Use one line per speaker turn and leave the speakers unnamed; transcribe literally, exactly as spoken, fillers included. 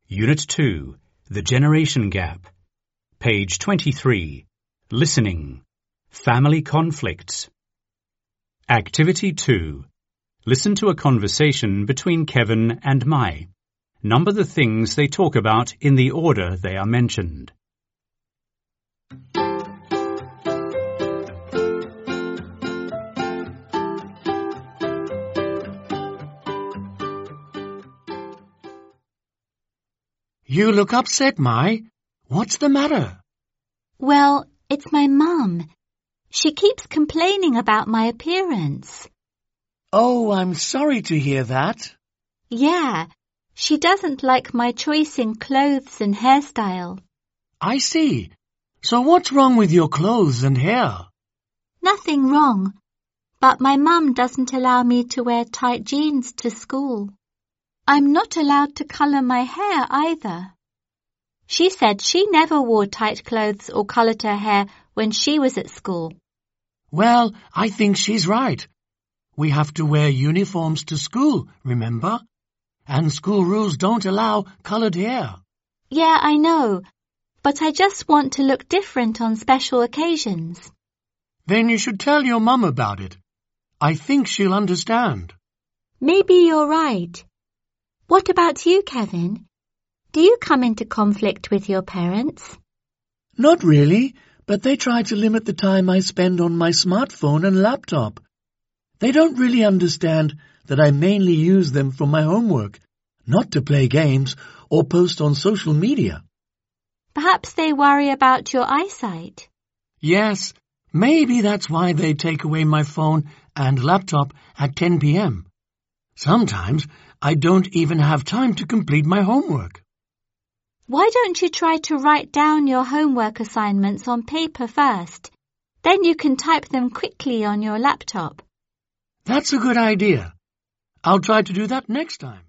Unit two, The Generation Gap. Page twenty-three, Listening, Family Conflicts. Activity two. Listen to a conversation between Kevin and Mai. Number the things they talk about in the order they are mentioned.
You look upset, Mai. What's the matter?
Well, it's my mum. She keeps complaining about my appearance.
Oh, I'm sorry to hear that.
Yeah, she doesn't like my choice in clothes and hairstyle.
I see. So what's wrong with your clothes and hair?
Nothing wrong, but my mum doesn't allow me to wear tight jeans to school. I'm not allowed to colour my hair either. She said she never wore tight clothes or coloured her hair when she was at school.
Well, I think she's right. We have to wear uniforms to school, remember? And school rules don't allow coloured hair.
Yeah, I know, but I just want to look different on special occasions.
Then you should tell your mum about it. I think she'll understand.
Maybe you're right. What about you, Kevin? Do you come into conflict with your parents?
Not really, but they try to limit the time I spend on my smartphone and laptop. They don't really understand that I mainly use them for my homework, not to play games or post on social media.
Perhaps they worry about your eyesight.
Yes, maybe that's why they take away my phone and laptop at ten p.m. Sometimes I don't even have time to complete my homework.
Why don't you try to write down your homework assignments on paper first? Then you can type them quickly on your laptop.
That's a good idea. I'll try to do that next time.